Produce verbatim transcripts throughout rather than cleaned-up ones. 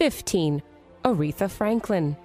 fifteen. Aretha Franklin.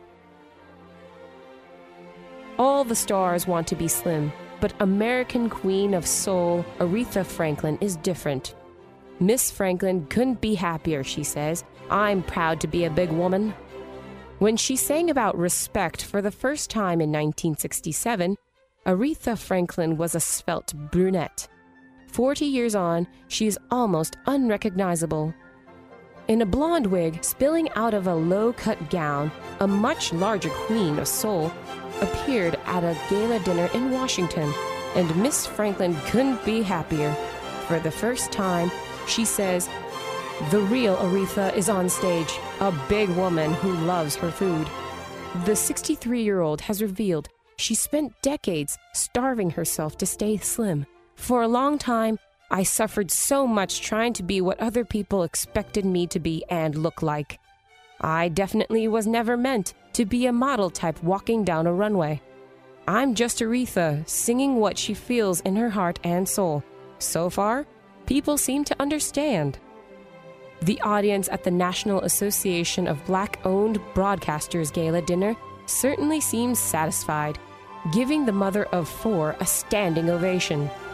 All the stars want to be slim, but American Queen of Soul, Aretha Franklin, is different. Miss Franklin couldn't be happier, she says. I'm proud to be a big woman. When she sang about respect for the first time in nineteen sixty-seven, Aretha Franklin was a svelte brunette. Forty years on, she is almost unrecognizable. In a blonde wig spilling out of a low-cut gown, a much larger Queen of Soul appeared at a gala dinner in Washington, and Miss Franklin couldn't be happier. For the first time, she says, "The real Aretha is on stage, a big woman who loves her food." The sixty-three-year-old has revealed she spent decades starving herself to stay slim. For a long time, I suffered so much trying to be what other people expected me to be and look like. I definitely was never meant to be a model type walking down a runway. I'm just Aretha, singing what she feels in her heart and soul. So far, people seem to understand. The audience at the National Association of Black-Owned Broadcasters Gala dinner certainly seems satisfied, giving the mother of four a standing ovation.